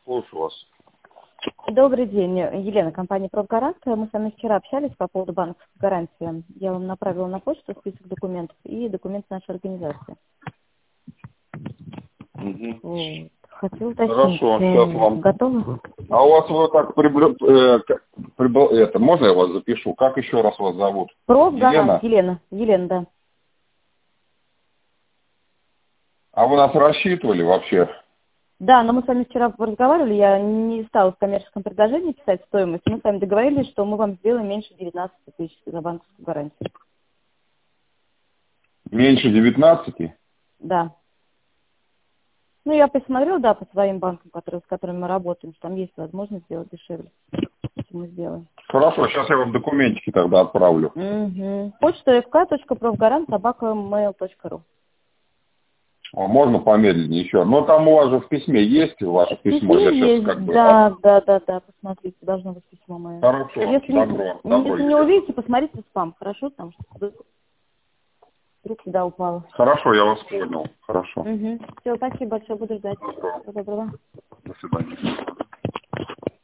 слушаю вас. Добрый день, Елена, компания «Профгарант». Мы с вами вчера общались по поводу банковской гарантии. Я вам направила на почту список документов и документы нашей организации. Угу. Вот. Хотела уточнить, Хорошо, сейчас вам. готовы? А у вас вот так можно я вас запишу? Как еще раз вас зовут? «Профгарант», Елена? Елена, да. А вы нас рассчитывали вообще? Да, но мы с вами вчера разговаривали, я не стала в коммерческом предложении писать стоимость. Мы с вами договорились, что мы вам сделаем меньше 19 тысяч за банковскую гарантию. Меньше 19? Да. Ну, я посмотрела, да, по своим банкам, с которыми мы работаем, что там есть возможность сделать дешевле. Мы сделаем. Хорошо, сейчас я вам документики тогда отправлю. Угу. Почта fk.profgaran@mail.ru. А можно помедленнее еще? Но там у вас же в письме есть ваше письмо. Я сейчас есть, как бы... да, посмотрите, должно быть письмо мое. Хорошо, Если не добро. увидите, посмотрите спам, хорошо? Там что вдруг сюда упало. Хорошо, я вас понял. Хорошо. Угу. Все, спасибо большое, буду ждать. Добро. Всего доброго. До свидания.